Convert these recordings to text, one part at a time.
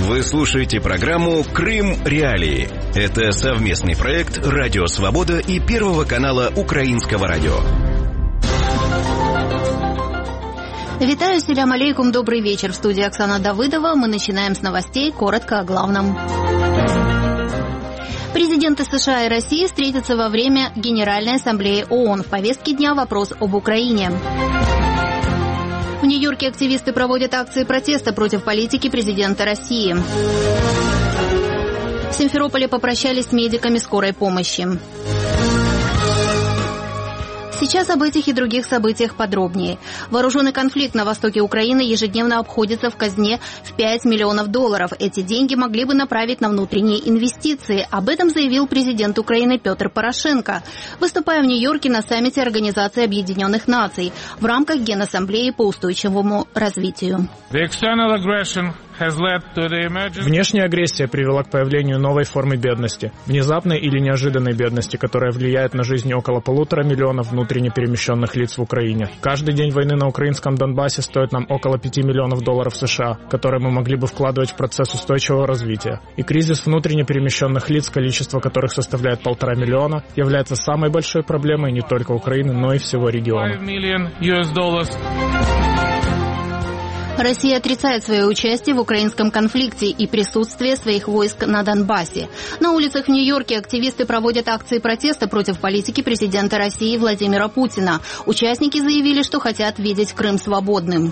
Вы слушаете программу «Крым. Реалии». Это совместный проект «Радио Свобода» и Первого канала Украинского радио. Витаю, селям алейкум, добрый вечер. В студии Оксана Давыдова. Мы начинаем с новостей, коротко о главном. Президенты США и России встретятся во время Генеральной ассамблеи ООН. В повестке дня вопрос об Украине. В Нью-Йорке активисты проводят акции протеста против политики президента России. В Симферополе попрощались с медиками скорой помощи. Сейчас об этих и других событиях подробнее. Вооруженный конфликт на востоке Украины ежедневно обходится в казне в $5 миллионов. Эти деньги могли бы направить на внутренние инвестиции. Об этом заявил президент Украины Петр Порошенко, выступая в Нью-Йорке на саммите Организации Объединенных Наций в рамках Генассамблеи по устойчивому развитию. Внешняя агрессия привела к появлению новой формы бедности, внезапной или неожиданной бедности, которая влияет на жизнь около 1,5 миллиона внутренне перемещенных лиц в Украине. Каждый день войны на украинском Донбассе стоит нам около $5 миллионов США, которые мы могли бы вкладывать в процесс устойчивого развития. И кризис внутренне перемещенных лиц, количество которых составляет 1,5 миллиона, является самой большой проблемой не только Украины, но и всего региона. Россия отрицает свое участие в украинском конфликте и присутствие своих войск на Донбассе. На улицах в Нью-Йорке активисты проводят акции протеста против политики президента России Владимира Путина. Участники заявили, что хотят видеть Крым свободным.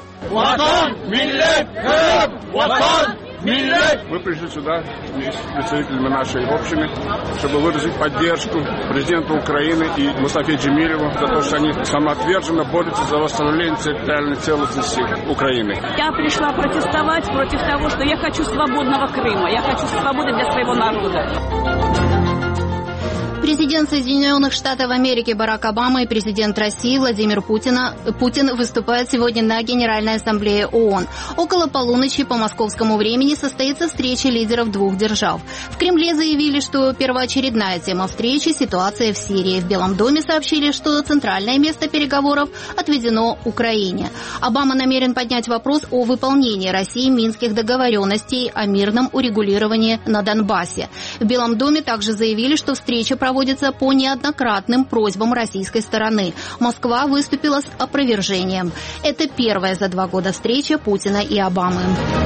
Мы пришли сюда с представителями нашей общины, чтобы выразить поддержку президенту Украины и Мустафе Джемилеву за то, что они самоотверженно борются за восстановление территориальной целостности Украины. Я пришла протестовать против того, что я хочу свободного Крыма, я хочу свободы для своего народа. Президент Соединенных Штатов Америки Барак Обама и президент России Владимир Путин выступают сегодня на Генеральной ассамблее ООН. Около полуночи по московскому времени состоится встреча лидеров двух держав. В Кремле заявили, что первоочередная тема встречи – ситуация в Сирии. В Белом доме сообщили, что центральное место переговоров отведено Украине. Обама намерен поднять вопрос о выполнении Россией минских договоренностей о мирном урегулировании на Донбассе. В Белом доме также заявили, что встреча проводится по неоднократным просьбам российской стороны. Москва выступила с опровержением. Это первая за 2 года встреча Путина и Обамы.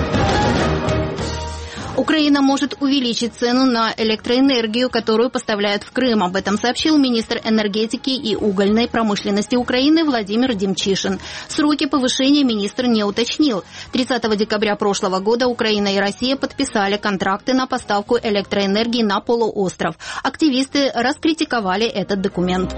Украина может увеличить цену на электроэнергию, которую поставляют в Крым. Об этом сообщил министр энергетики и угольной промышленности Украины Владимир Демчишин. Сроки повышения министр не уточнил. 30 декабря прошлого года Украина и Россия подписали контракты на поставку электроэнергии на полуостров. Активисты раскритиковали этот документ.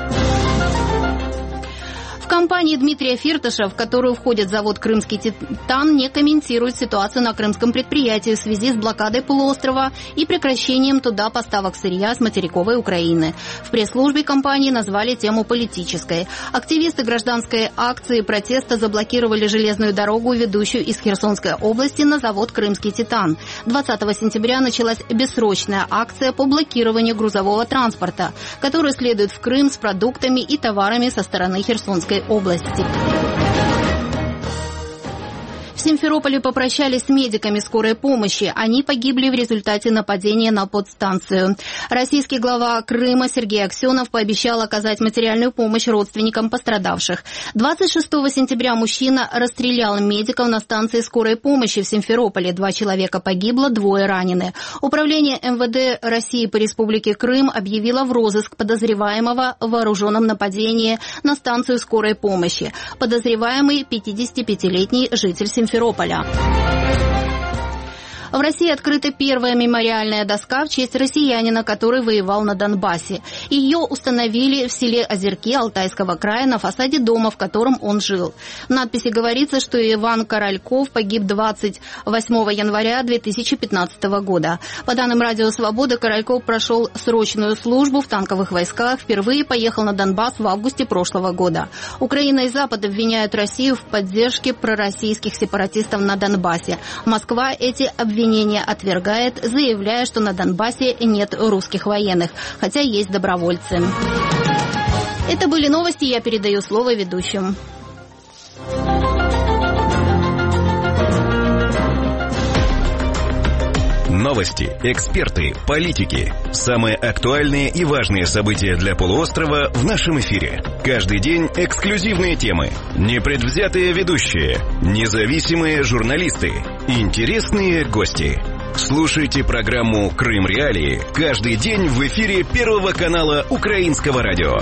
Компания Дмитрия Фирташа, в которую входит завод «Крымский Титан», не комментирует ситуацию на крымском предприятии в связи с блокадой полуострова и прекращением туда поставок сырья с материковой Украины. В пресс-службе компании назвали тему политической. Активисты гражданской акции протеста заблокировали железную дорогу, ведущую из Херсонской области на завод «Крымский Титан». 20 сентября началась бессрочная акция по блокированию грузового транспорта, который следует в Крым с продуктами и товарами со стороны Херсонской области. В Симферополе попрощались с медиками скорой помощи. Они погибли в результате нападения на подстанцию. Российский глава Крыма Сергей Аксенов пообещал оказать материальную помощь родственникам пострадавших. 26 сентября мужчина расстрелял медиков на станции скорой помощи в Симферополе. 2 человека погибло, 2 ранены. Управление МВД России по Республике Крым объявило в розыск подозреваемого в вооруженном нападении на станцию скорой помощи. Подозреваемый 55-летний житель Симферополя. В России открыта первая мемориальная доска в честь россиянина, который воевал на Донбассе. Ее установили в селе Озерки Алтайского края на фасаде дома, в котором он жил. В надписи говорится, что Иван Корольков погиб 28 января 2015 года. По данным Радио Свобода, Корольков прошел срочную службу в танковых войсках, впервые поехал на Донбасс в августе прошлого года. Украина и Запад обвиняют Россию в поддержке пророссийских сепаратистов на Донбассе. Москва эти обвинения отвергает, заявляя, что на Донбассе нет русских военных, хотя есть добровольцы. Это были новости, я передаю слово ведущим. Новости, эксперты, политики. Самые актуальные и важные события для полуострова в нашем эфире. Каждый день эксклюзивные темы, непредвзятые ведущие, независимые журналисты, интересные гости. Слушайте программу «Крым Реалии» каждый день в эфире Первого канала Украинского радио.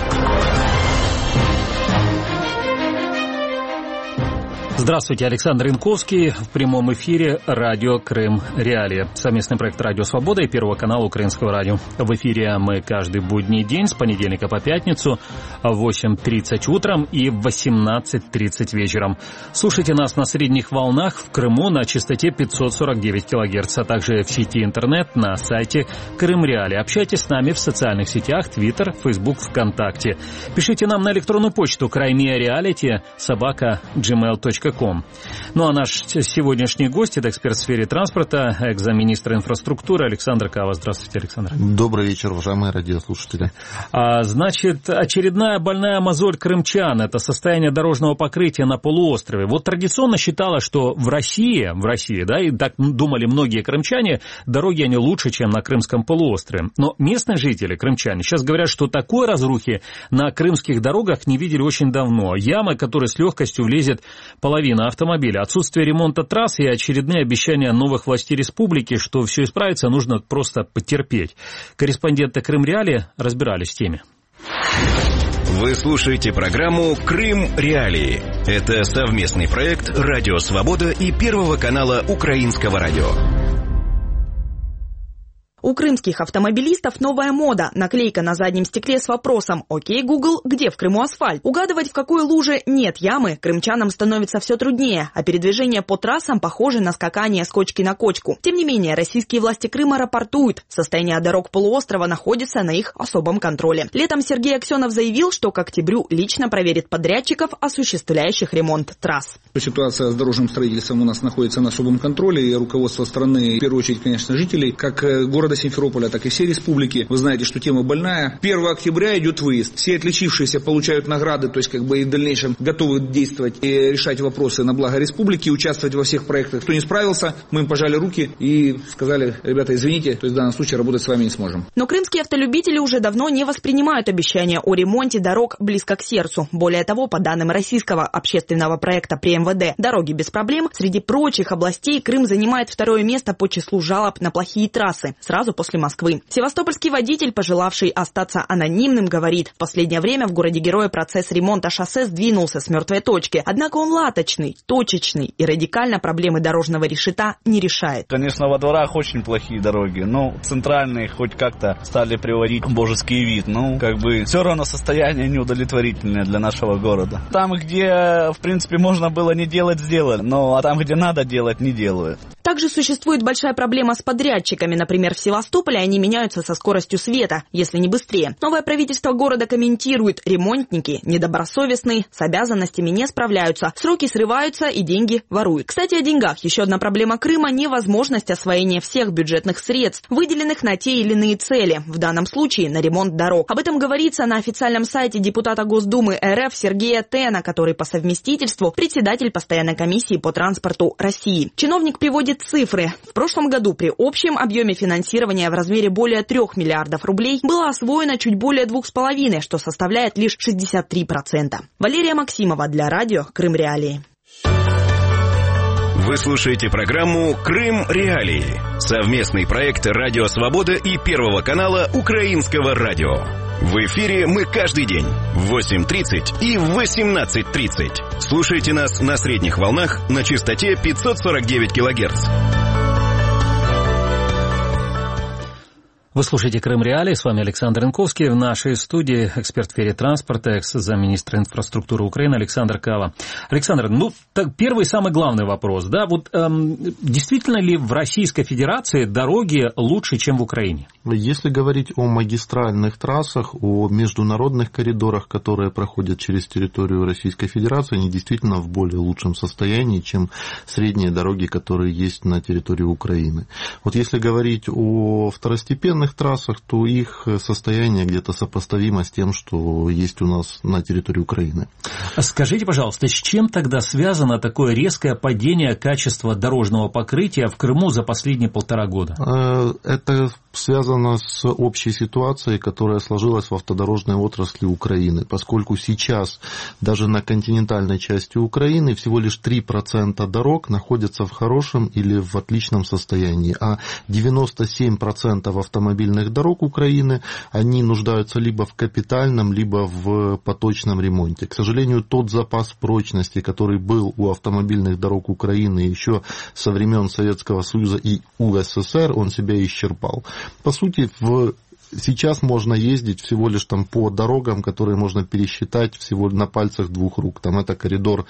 Здравствуйте, Александр Янковский в прямом эфире радио «Крым Реалии». Совместный проект «Радио Свобода» и Первого канала Украинского радио. В эфире мы каждый будний день с понедельника по пятницу в 8:30 утром и в 18:30 вечером. Слушайте нас на средних волнах в Крыму на частоте 549 кГц, а также в сети интернет на сайте «Крым Реалии». Общайтесь с нами в социальных сетях Twitter, Facebook, ВКонтакте. Пишите нам на электронную почту crimereality@gmail.com. Ну а наш сегодняшний гость – это эксперт в сфере транспорта, экс-замминистра инфраструктуры Александр Кава. Здравствуйте, Александр. Добрый вечер, уважаемые радиослушатели. Значит, очередная больная мозоль крымчан – это состояние дорожного покрытия на полуострове. Вот традиционно считалось, что в России, да, и так думали многие крымчане, дороги они лучше, чем на Крымском полуострове. Но местные жители, крымчане, сейчас говорят, что такой разрухи на крымских дорогах не видели очень давно. Ямы, которые с легкостью влезет половина автомобиля, отсутствие ремонта трасс и очередные обещания новых властей республики, что все исправится, нужно просто потерпеть. Корреспонденты Крым Реалии разбирались в теме. Вы слушаете программу «Крым Реалии». Это совместный проект «Радио Свобода» и Первого канала Украинского радио. У крымских автомобилистов новая мода. Наклейка на заднем стекле с вопросом «Окей, Google, где в Крыму асфальт?». Угадывать, в какой луже нет ямы, крымчанам становится все труднее, а передвижение по трассам похоже на скакание с кочки на кочку. Тем не менее, российские власти Крыма рапортуют, состояние дорог полуострова находится на их особом контроле. Летом Сергей Аксенов заявил, что к октябрю лично проверит подрядчиков, осуществляющих ремонт трасс. Ситуация с дорожным строительством у нас находится на особом контроле, и руководство страны, в первую очередь, конечно, жителей, как города Симферополя, так и всей республики. Вы знаете, что тема больная. 1 октября идет выезд. Все отличившиеся получают награды, то есть и в дальнейшем готовы действовать и решать вопросы на благо республики, участвовать во всех проектах. Кто не справился, мы им пожали руки и сказали: ребята, извините, то есть в данном случае работать с вами не сможем. Но крымские автолюбители уже давно не воспринимают обещания о ремонте дорог близко к сердцу. Более того, по данным российского общественного проекта при МВД «Дороги без проблем», среди прочих областей Крым занимает 2-е место по числу жалоб на плохие трассы, сразу после Москвы. Севастопольский водитель, пожелавший остаться анонимным, говорит: в последнее время в городе-герое процесс ремонта шоссе сдвинулся с мертвой точки. Однако он латочный, точечный и радикально проблемы дорожного решета не решает. Конечно, во дворах очень плохие дороги, но центральные хоть как-то стали приводить божеский вид. Все равно состояние неудовлетворительное для нашего города. Там, где, в принципе, можно было не делать, сделали, а там, где надо делать, не делают. Также существует большая проблема с подрядчиками. Например, в Севастополе они меняются со скоростью света, если не быстрее. Новое правительство города комментирует: ремонтники недобросовестные, с обязанностями не справляются, сроки срываются и деньги воруют. Кстати, о деньгах. Еще одна проблема Крыма – невозможность освоения всех бюджетных средств, выделенных на те или иные цели, в данном случае на ремонт дорог. Об этом говорится на официальном сайте депутата Госдумы РФ Сергея Тена, который по совместительству председатель постоянной комиссии по транспорту России. Чиновник приводит цифры. В прошлом году при общем объеме финансирования в размере более 3 миллиардов рублей было освоено чуть более 2,5, что составляет лишь 63%. Валерия Максимова для радио «Крым Реалии». Вы слушаете программу «Крым Реалии». Совместный проект «Радио Свобода» и Первого канала Украинского радио. В эфире мы каждый день в 8:30 и в 18:30. Слушайте нас на средних волнах на частоте 549 кГц. Вы слушаете «Крым Реалии», с вами Александр Янковский. В нашей студии эксперт в сфере транспорта, экс-замминистра инфраструктуры Украины Александр Кава. Александр, первый самый главный вопрос. Да, действительно ли в Российской Федерации дороги лучше, чем в Украине? Если говорить о магистральных трассах, о международных коридорах, которые проходят через территорию Российской Федерации, они действительно в более лучшем состоянии, чем средние дороги, которые есть на территории Украины. Если говорить о второстепенных второстепенных трассах, то их состояние где-то сопоставимо с тем, что есть у нас на территории Украины. Скажите, пожалуйста, с чем тогда связано такое резкое падение качества дорожного покрытия в Крыму за последние 1,5 года? Это связано с общей ситуацией, которая сложилась в автодорожной отрасли Украины, поскольку сейчас даже на континентальной части Украины всего лишь 3% дорог находятся в хорошем или в отличном состоянии, а 97% автомобильных дорог Украины, они нуждаются либо в капитальном, либо в поточном ремонте. К сожалению, тот запас прочности, который был у автомобильных дорог Украины еще со времен Советского Союза и УССР, он себя исчерпал. По сути, сейчас можно ездить всего лишь там по дорогам, которые можно пересчитать всего на пальцах 2 рук. Там это коридор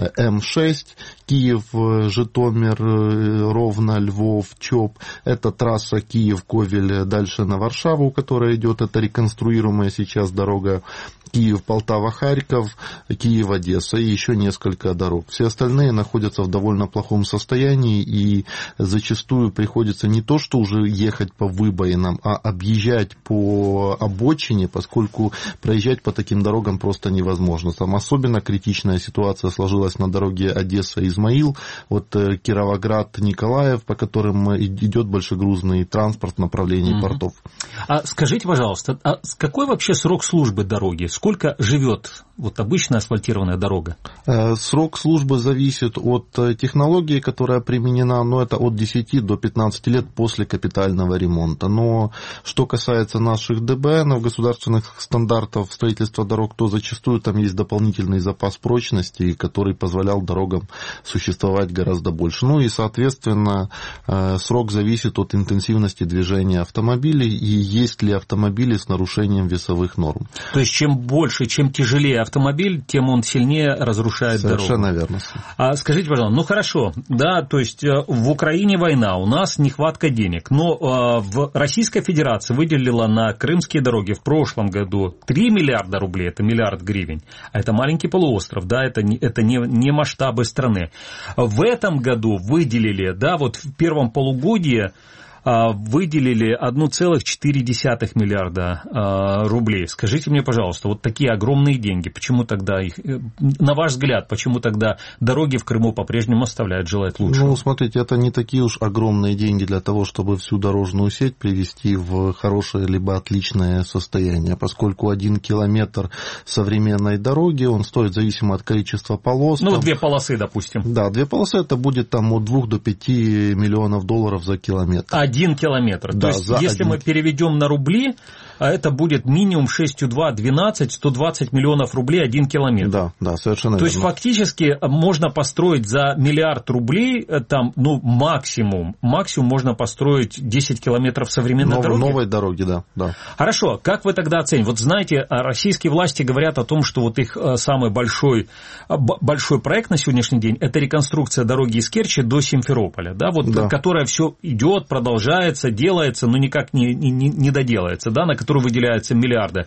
М6, Киев, Житомир, Ровно, Львов, ЧОП. Это трасса Киев-Ковель дальше на Варшаву, которая идет. Это реконструируемая сейчас дорога Киев, Полтава, Харьков, Киев, Одесса и еще несколько дорог. Все остальные находятся в довольно плохом состоянии, и зачастую приходится не то, что уже ехать по выбоинам, а объезжать по обочине, поскольку проезжать по таким дорогам просто невозможно. Там особенно критичная ситуация сложилась на дороге Одесса-Измаил, вот Кировоград-Николаев, по которым идет большегрузный транспорт в направлении портов. А скажите, пожалуйста, а какой вообще срок службы дороги? Сколько живет вот обычная асфальтированная дорога? Срок службы зависит от технологии, которая применена, но это от 10 до 15 лет после капитального ремонта. Но что касается наших ДБН, государственных стандартов строительства дорог, то зачастую там есть дополнительный запас прочности, который позволял дорогам существовать гораздо больше. Ну и, соответственно, срок зависит от интенсивности движения автомобилей и есть ли автомобили с нарушением весовых норм. То есть чем больше, чем тяжелее автомобиль, тем он сильнее разрушает дорогу. Совершенно верно. А скажите, пожалуйста, ну хорошо, да, то есть в Украине война, у нас нехватка денег, но в Российская Федерация выделила на крымские дороги в прошлом году 3 миллиарда рублей, это миллиард гривен, а это маленький полуостров, да, это не масштабы страны. В этом году выделили, да, вот в первом полугодии выделили 1,4 миллиарда рублей. Скажите мне, пожалуйста, вот такие огромные деньги, почему тогда их, на ваш взгляд, почему тогда дороги в Крыму по-прежнему оставляют желать лучшего? Ну, смотрите, это не такие уж огромные деньги для того, чтобы всю дорожную сеть привести в хорошее либо отличное состояние, поскольку 1 километр современной дороги, он стоит зависимо от количества полос. Ну, 2 полосы, допустим. Да, 2 полосы, это будет там от 2 до 5 миллионов долларов за километр. 1 километр. Да, то есть, если мы переведем на рубли, это будет минимум 6,2, 12, 120 миллионов рублей 1 километр. Да, совершенно верно. То есть, фактически, можно построить за 1 миллиард рублей, там, ну, максимум можно построить 10 километров современной дороги. Новой дороги, да. Хорошо, как вы тогда оцените? Вот знаете, российские власти говорят о том, что вот их самый большой проект на сегодняшний день – это реконструкция дороги из Керчи до Симферополя, да, вот, которая все идет, продолжается, делается, но никак не доделается, да, на которую выделяются миллиарды.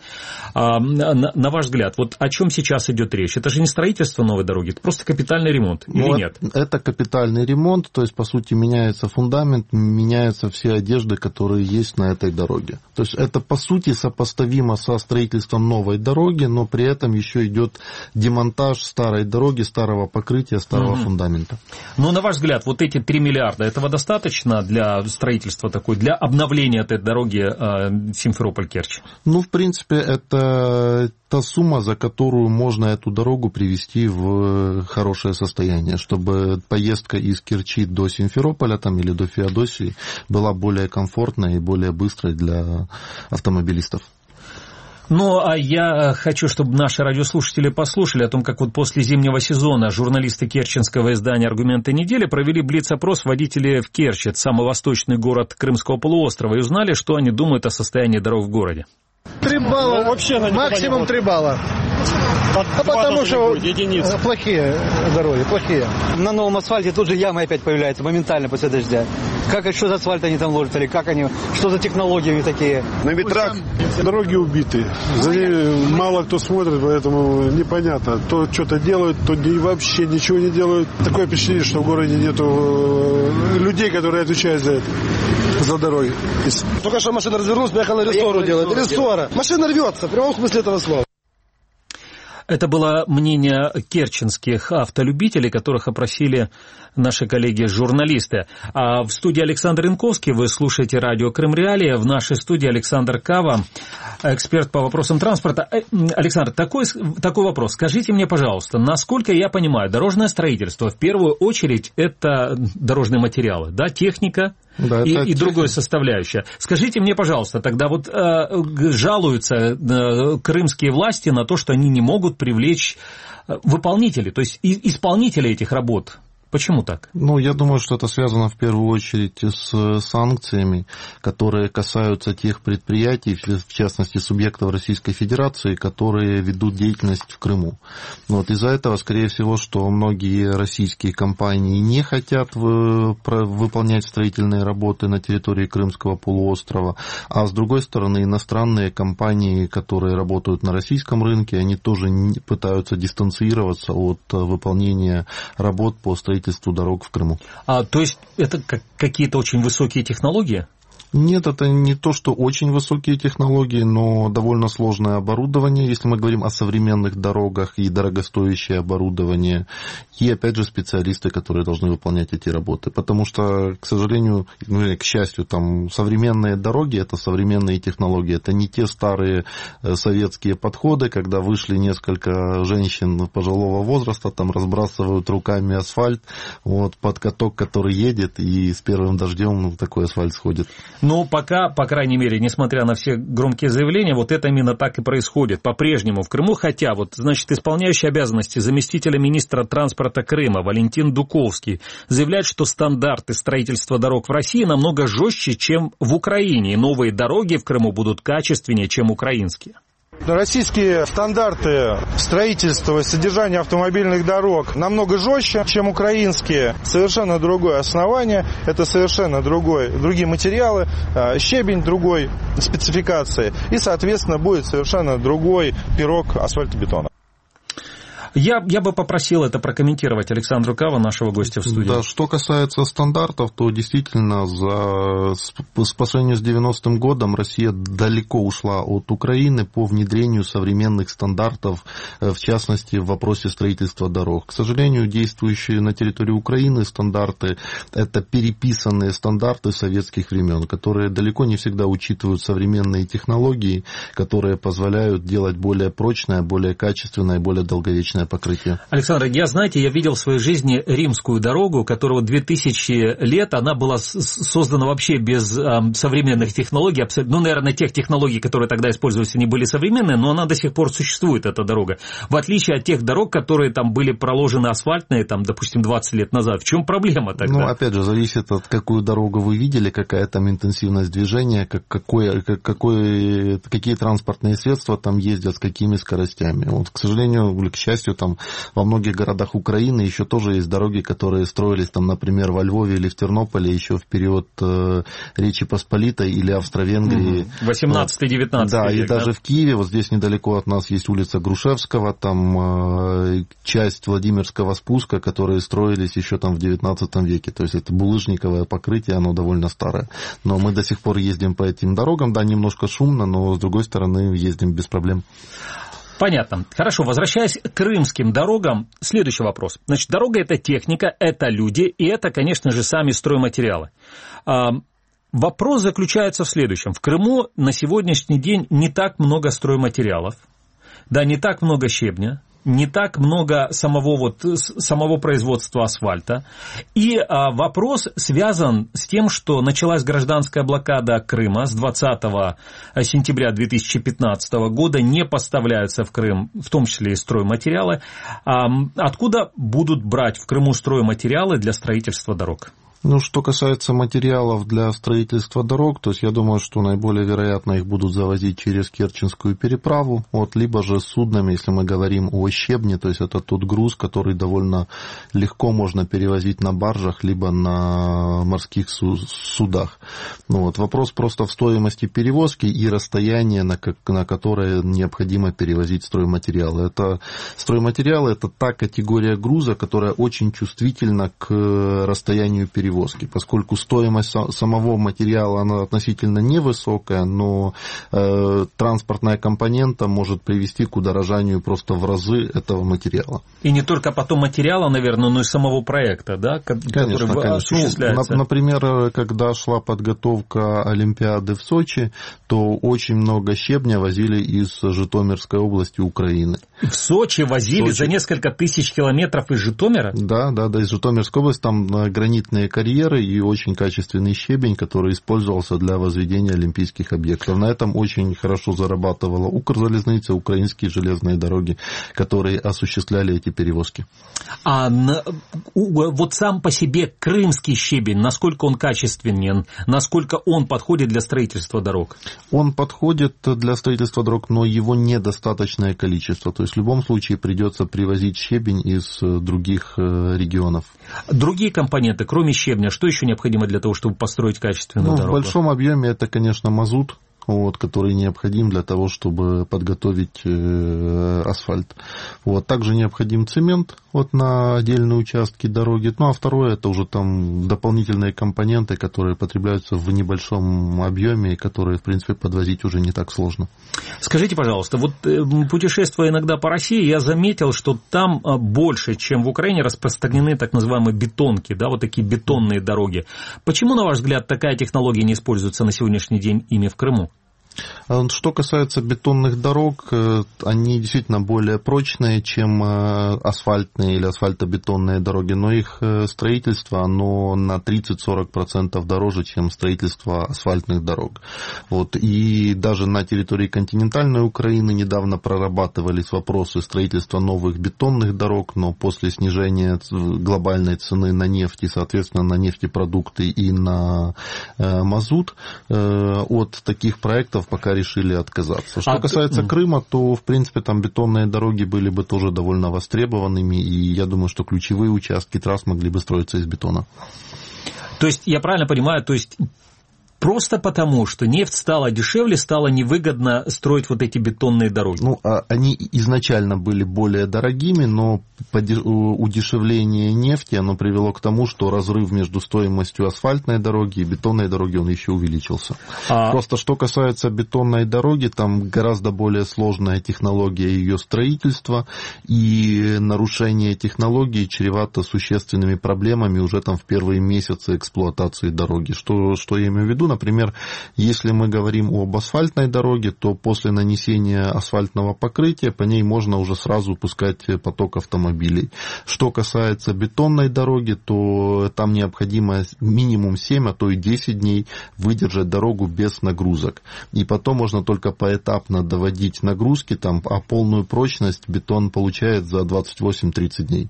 На ваш взгляд, вот о чем сейчас идет речь? Это же не строительство новой дороги, это просто капитальный ремонт, или нет? Это капитальный ремонт, то есть, по сути, меняется фундамент, меняются все одежды, которые есть на этой дороге. То есть, это, по сути, сопоставимо со строительством новой дороги, но при этом еще идет демонтаж старой дороги, старого покрытия, старого фундамента. Но, на ваш взгляд, вот эти 3 миллиарда, этого достаточно для строительства такой, для обновления этой дороги Симферополь-Керчь? Ну, в принципе, это та сумма, за которую можно эту дорогу привести в хорошее состояние, чтобы поездка из Керчи до Симферополя там, или до Феодосии была более комфортной и более быстрой для автомобилистов. Ну, а я хочу, чтобы наши радиослушатели послушали о том, как вот после зимнего сезона журналисты керченского издания «Аргументы недели» провели блиц-опрос водителей в Керчи, это самый восточный город Крымского полуострова, и узнали, что они думают о состоянии дорог в городе. 3 балла, вообще максимум 3 балла. Потому что плохие дороги, плохие. На новом асфальте тут же ямы опять появляются моментально после дождя. Что за асфальт они там ложат, или как они, что за технологии такие? На ветрах дороги убиты. За ними мало кто смотрит, поэтому непонятно. То что-то делают, то вообще ничего не делают. Такое впечатление, что в городе нету людей, которые отвечают за дороги. Только что машина развернулась, поехала рессору делать. Рессора. Машина рвется, в прямом смысле этого слова. Это было мнение керченских автолюбителей, которых опросили наши коллеги-журналисты. А в студии Александр Янковский, вы слушаете радио Крым Реалии. В нашей студии Александр Кава, эксперт по вопросам транспорта. Александр, такой вопрос. Скажите мне, пожалуйста, насколько я понимаю, дорожное строительство в первую очередь это дорожные материалы, да, техника? Да, и другое составляющее. Скажите мне, пожалуйста, тогда вот жалуются крымские власти на то, что они не могут привлечь выполнителей, то есть исполнителей этих работ. Почему так? Я думаю, что это связано в первую очередь с санкциями, которые касаются тех предприятий, в частности субъектов Российской Федерации, которые ведут деятельность в Крыму. Из-за этого, скорее всего, что многие российские компании не хотят выполнять строительные работы на территории Крымского полуострова, а с другой стороны, иностранные компании, которые работают на российском рынке, они тоже пытаются дистанцироваться от выполнения работ по строительству дорог в Крыму. То есть это какие-то очень высокие технологии? Нет, это не то, что очень высокие технологии, но довольно сложное оборудование, если мы говорим о современных дорогах, и дорогостоящее оборудование, и, опять же, специалисты, которые должны выполнять эти работы. Потому что, к сожалению, к счастью, современные дороги – это современные технологии, это не те старые советские подходы, когда вышли несколько женщин пожилого возраста, разбрасывают руками асфальт, под каток, который едет, и с первым дождем такой асфальт сходит. Пока, по крайней мере, несмотря на все громкие заявления, это именно так и происходит по-прежнему в Крыму, хотя исполняющий обязанности заместителя министра транспорта Крыма Валентин Дуковский заявляет, что стандарты строительства дорог в России намного жестче, чем в Украине, и новые дороги в Крыму будут качественнее, чем украинские. Российские стандарты строительства и содержания автомобильных дорог намного жестче, чем украинские. Совершенно другое основание, это совершенно другие материалы, щебень другой спецификации. И, соответственно, будет совершенно другой пирог асфальтобетона. Я бы попросил это прокомментировать Александру Кава, нашего гостя в студии. Да, что касается стандартов, то действительно по сравнению с 90-м годом Россия далеко ушла от Украины по внедрению современных стандартов, в частности, в вопросе строительства дорог. К сожалению, действующие на территории Украины стандарты – это переписанные стандарты советских времен, которые далеко не всегда учитывают современные технологии, которые позволяют делать более прочное, более качественное, более долговечное покрытие. Александр, я видел в своей жизни римскую дорогу, которая 2000 лет, она была создана вообще без современных технологий, наверное, тех технологий, которые тогда использовались, они были современные, но она до сих пор существует, эта дорога. В отличие от тех дорог, которые были проложены асфальтные, допустим, 20 лет назад. В чем проблема тогда? Опять же, зависит от какую дорогу вы видели, какая там интенсивность движения, какие транспортные средства там ездят, с какими скоростями. К сожалению, или к счастью, во многих городах Украины еще тоже есть дороги, которые строились, например, во Львове или в Тернополе еще в период Речи Посполитой или Австро-Венгрии. 18-19 Да, век, и даже в Киеве, здесь недалеко от нас есть улица Грушевского, часть Владимирского спуска, которые строились еще в 19 веке. То есть это булыжниковое покрытие, оно довольно старое. Но мы до сих пор ездим по этим дорогам, да, немножко шумно, но с другой стороны ездим без проблем. Понятно. Хорошо, возвращаясь к крымским дорогам, следующий вопрос. Дорога – это техника, это люди, и это, конечно же, сами стройматериалы. Вопрос заключается в следующем. В Крыму на сегодняшний день не так много стройматериалов, да, не так много щебня, не так много самого производства асфальта. И вопрос связан с тем, что началась гражданская блокада Крыма с 20 сентября 2015 года, не поставляются в Крым, в том числе и стройматериалы. Откуда будут брать в Крыму стройматериалы для строительства дорог? Ну, что касается материалов для строительства дорог, то есть я думаю, что наиболее вероятно их будут завозить через Керченскую переправу, либо же суднами, если мы говорим о щебне, то есть это тот груз, который довольно легко можно перевозить на баржах, либо на морских судах. Вопрос просто в стоимости перевозки и расстояние, на которое необходимо перевозить стройматериалы. Стройматериалы – это та категория груза, которая очень чувствительна к расстоянию перевозки, поскольку стоимость самого материала она относительно невысокая, но транспортная компонента может привести к удорожанию просто в разы этого материала. И не только потом материала, наверное, но и самого проекта, да, который осуществляется. Например, когда шла подготовка Олимпиады в Сочи, то очень много щебня возили из Житомирской области Украины. В Сочи возили за несколько тысяч километров из Житомира? Да, из Житомирской области, там гранитные карьеры и очень качественный щебень, который использовался для возведения олимпийских объектов. На этом очень хорошо зарабатывала Укрзалезница, украинские железные дороги, которые осуществляли эти перевозки. А вот сам по себе крымский щебень, насколько он качественен, насколько он подходит для строительства дорог? Он подходит для строительства дорог, но его недостаточное количество. То есть в любом случае придется привозить щебень из других регионов. Другие компоненты, кроме щебня, что еще необходимо для того, чтобы построить качественную дорогу? В большом объеме это, конечно, мазут, который необходим для того, чтобы подготовить асфальт. Также необходим цемент на отдельные участки дороги. А второе, это уже там дополнительные компоненты, которые потребляются в небольшом объеме, и которые, в принципе, подвозить уже не так сложно. Скажите, пожалуйста, путешествуя иногда по России, я заметил, что там больше, чем в Украине, распространены так называемые бетонки, такие бетонные дороги. Почему, на ваш взгляд, такая технология не используется на сегодняшний день ими в Крыму? Что касается бетонных дорог, они действительно более прочные, чем асфальтные или асфальтобетонные дороги, но их строительство, оно на 30-40% дороже, чем строительство асфальтных дорог. И даже на территории континентальной Украины недавно прорабатывались вопросы строительства новых бетонных дорог, но после снижения глобальной цены на нефть и, соответственно, на нефтепродукты и на мазут, от таких проектов пока решили отказаться. Что касается Крыма, то, в принципе, там бетонные дороги были бы тоже довольно востребованными, и я думаю, что ключевые участки трасс могли бы строиться из бетона. То есть, я правильно понимаю, просто потому, что нефть стала дешевле, стало невыгодно строить эти бетонные дороги? Они изначально были более дорогими, но удешевление нефти, оно привело к тому, что разрыв между стоимостью асфальтной дороги и бетонной дороги, он еще увеличился. Просто что касается бетонной дороги, там гораздо более сложная технология ее строительства, и нарушение технологии чревато существенными проблемами уже там в первые месяцы эксплуатации дороги. Что я имею в виду? Например, если мы говорим об асфальтной дороге, то после нанесения асфальтного покрытия по ней можно уже сразу пускать поток автомобилей. Что касается бетонной дороги, то там необходимо минимум 7, а то и 10 дней выдержать дорогу без нагрузок. И потом можно только поэтапно доводить нагрузки, а полную прочность бетон получает за 28-30 дней.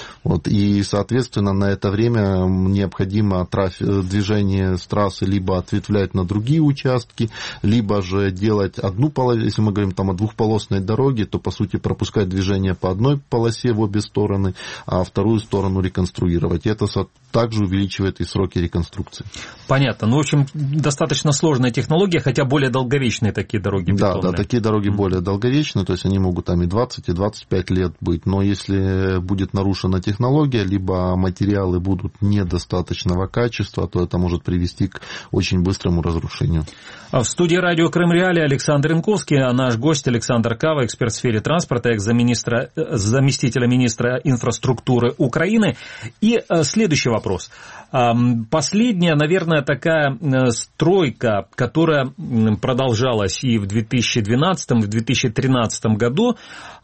И, соответственно, на это время необходимо движение с трассы либо ответвлять на другие участки, либо же делать одну полосу, если мы говорим о двухполосной дороге, то, по сути, пропускать движение по одной полосе в обе стороны, а вторую сторону реконструировать. И это также увеличивает и сроки реконструкции. Понятно. В общем, достаточно сложная технология, хотя более долговечные такие дороги бетонные. Да, такие дороги более долговечные, то есть они могут и 20, и 25 лет быть, но если будет нарушена технология, либо материалы будут недостаточного качества, то это может привести к очень быстрому разрушению. В студии радио Крым Реалии Александр Янковский, а наш гость Александр Кава, эксперт в сфере транспорта, заместителя министра инфраструктуры Украины. И следующий вопрос. Последняя, наверное, такая стройка, которая продолжалась и в 2012, и в 2013 году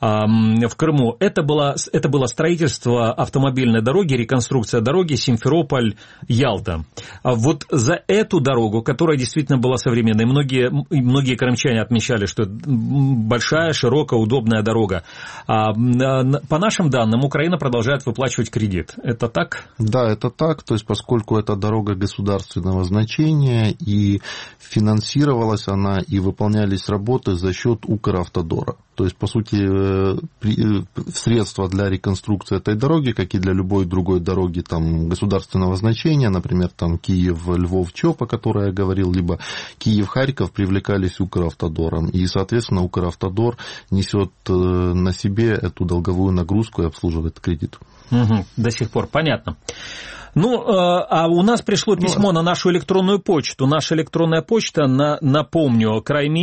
в Крыму, это было строительство автомобильной дороги, реконструкция дороги Симферополь-Ялта. За эту дорогу дорогу, которая действительно была современной. Многие крымчане отмечали, что это большая, широкая, удобная дорога. По нашим данным, Украина продолжает выплачивать кредит. Это так? Да, это так. То есть, поскольку это дорога государственного значения, и финансировалась она, и выполнялись работы за счет Укравтодора. То есть, по сути, средства для реконструкции этой дороги, как и для любой другой дороги там, государственного значения, например, там, Киев-Львов-Чоп, о которой я говорил, либо Киев-Харьков, привлекались Укравтодором. И, соответственно, Укравтодор несет на себе эту долговую нагрузку и обслуживает кредит. Угу, до сих пор, понятно. Ну, а у нас пришло письмо на нашу электронную почту. Наша электронная почта, напомню,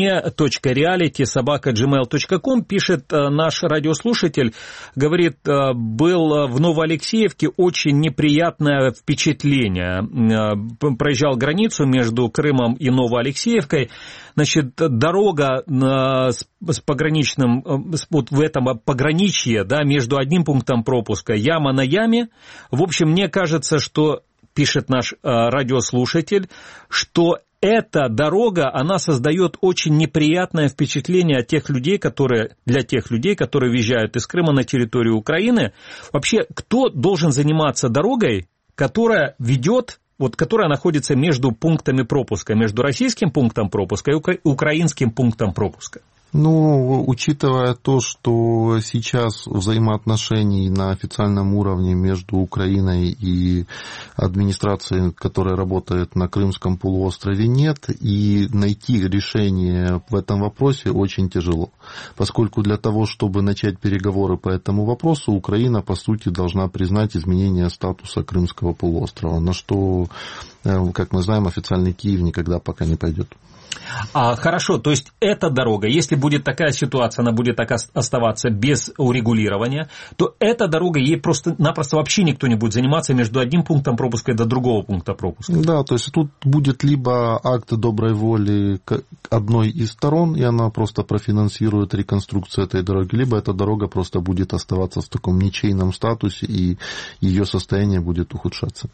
crime.reality@gmail.com, пишет наш радиослушатель, говорит, был в Новоалексеевке очень неприятное впечатление. Проезжал границу между Крымом и Новоалексеевкой. Значит, дорога с пограничным, вот в этом пограничье, да, между одним пунктом пропуска, яма на яме. В общем, мне кажется, что, пишет наш радиослушатель, что эта дорога, она создает очень неприятное впечатление для тех людей, которые въезжают из Крыма на территорию Украины. Вообще, кто должен заниматься дорогой, которая которая находится между пунктами пропуска, между российским пунктом пропуска и украинским пунктом пропуска? Ну, учитывая то, что сейчас взаимоотношений на официальном уровне между Украиной и администрацией, которая работает на Крымском полуострове, нет, и найти решение в этом вопросе очень тяжело, поскольку для того, чтобы начать переговоры по этому вопросу, Украина, по сути, должна признать изменение статуса Крымского полуострова, на что, как мы знаем, официальный Киев никогда пока не пойдет. Хорошо, то есть эта дорога, если будет такая ситуация, она будет так оставаться без урегулирования, то эта дорога, ей просто-напросто вообще никто не будет заниматься между одним пунктом пропуска и до другого пункта пропуска. Да, то есть тут будет либо акт доброй воли одной из сторон, и она просто профинансирует реконструкцию этой дороги, либо эта дорога просто будет оставаться в таком ничейном статусе, и ее состояние будет ухудшаться.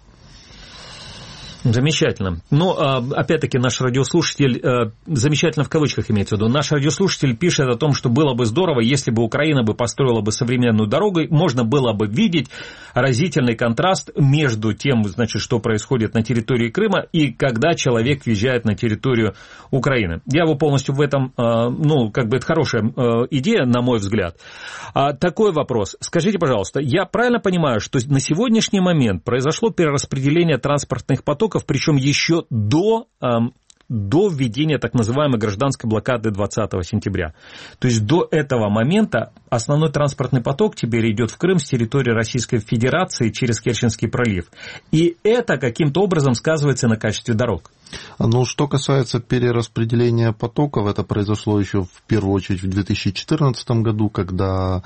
Замечательно. Но, опять-таки, наш радиослушатель, замечательно в кавычках имеется в виду, наш радиослушатель пишет о том, что было бы здорово, если бы Украина бы построила бы современную дорогу, можно было бы видеть разительный контраст между тем, значит, что происходит на территории Крыма и когда человек въезжает на территорию Украины. Я его полностью в этом, это хорошая идея, на мой взгляд. Такой вопрос. Скажите, пожалуйста, я правильно понимаю, что на сегодняшний момент произошло перераспределение транспортных потоков, причем еще до введения так называемой гражданской блокады 20 сентября. То есть до этого момента основной транспортный поток теперь идет в Крым с территории Российской Федерации через Керченский пролив. И это каким-то образом сказывается на качестве дорог. Что касается перераспределения потоков, это произошло еще в первую очередь в 2014 году, когда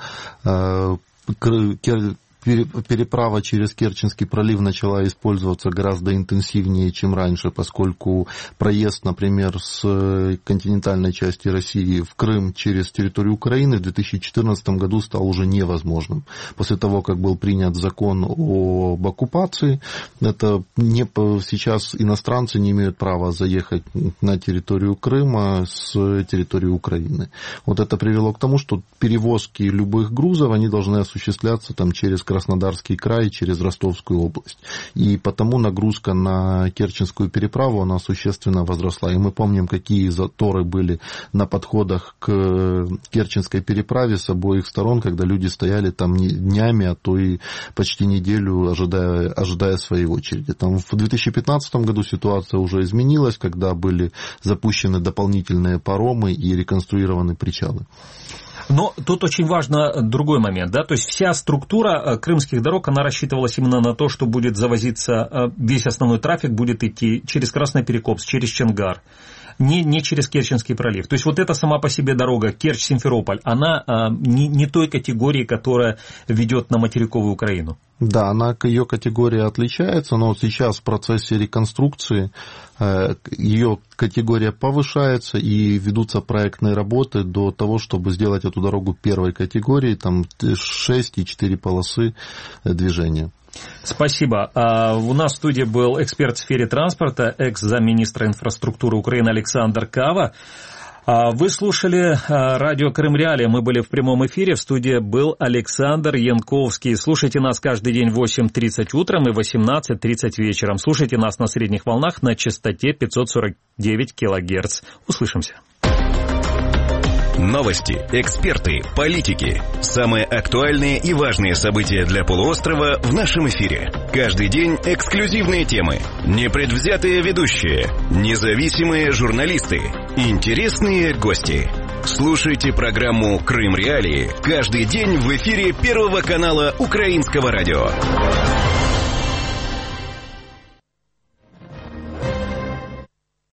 переправа через Керченский пролив начала использоваться гораздо интенсивнее, чем раньше, поскольку проезд, например, с континентальной части России в Крым через территорию Украины в 2014 году стал уже невозможным. После того, как был принят закон об оккупации, сейчас иностранцы не имеют права заехать на территорию Крыма с территории Украины. Вот это привело к тому, что перевозки любых грузов, они должны осуществляться через Краснодарский край, через Ростовскую область. И потому нагрузка на Керченскую переправу, она существенно возросла. И мы помним, какие заторы были на подходах к Керченской переправе с обоих сторон, когда люди стояли там днями, а то и почти неделю, ожидая своей очереди. В 2015 году ситуация уже изменилась, когда были запущены дополнительные паромы и реконструированы причалы. Но тут очень важно другой момент, да, то есть вся структура крымских дорог, она рассчитывалась именно на то, что будет завозиться, весь основной трафик будет идти через Красноперекопск, через Чонгар, не через Керченский пролив. То есть вот эта сама по себе дорога Керчь-Симферополь, она не той категории, которая ведет на материковую Украину. Да, ее категория отличается, но сейчас в процессе реконструкции ее категория повышается и ведутся проектные работы до того, чтобы сделать эту дорогу первой категории, 6 и 4 полосы движения. Спасибо. У нас в студии был эксперт в сфере транспорта, экс-замминистра инфраструктуры Украины Александр Кава. Вы слушали радио Крым Реалии. Мы были в прямом эфире. В студии был Александр Янковский. Слушайте нас каждый день в 8:30 утром и 18:30 вечером. Слушайте нас на средних волнах на частоте 549 килогерц. Услышимся. Новости, эксперты, политики. Самые актуальные и важные события для полуострова в нашем эфире. Каждый день эксклюзивные темы, непредвзятые ведущие, независимые журналисты, интересные гости. Слушайте программу «Крым Реалии» каждый день в эфире Первого канала Украинского радио.